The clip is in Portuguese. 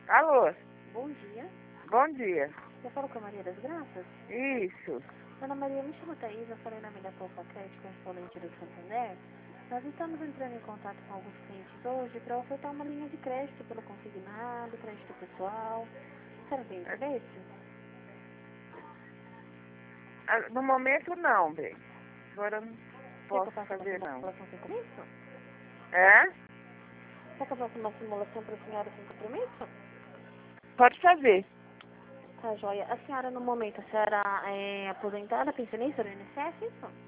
Alô, Bom dia. bom dia. Você falou com a Maria das Graças? Isso. Dona Maria, me chama Thaís, eu falei na Milha Poupa Crédito, correspondente do Santander. Nós estamos entrando em contato com alguns clientes hoje para ofertar uma linha de crédito pelo consignado, crédito pessoal. Será bem interesse? No momento não, bem. Agora eu não Quer que posso eu faça fazer uma não. simulação sem compromisso? É? Quer que eu faça uma simulação para a senhora sem compromisso? Pode fazer. Tá, joia. A senhora, no momento, a senhora é aposentada, pensionista do INSS, isso?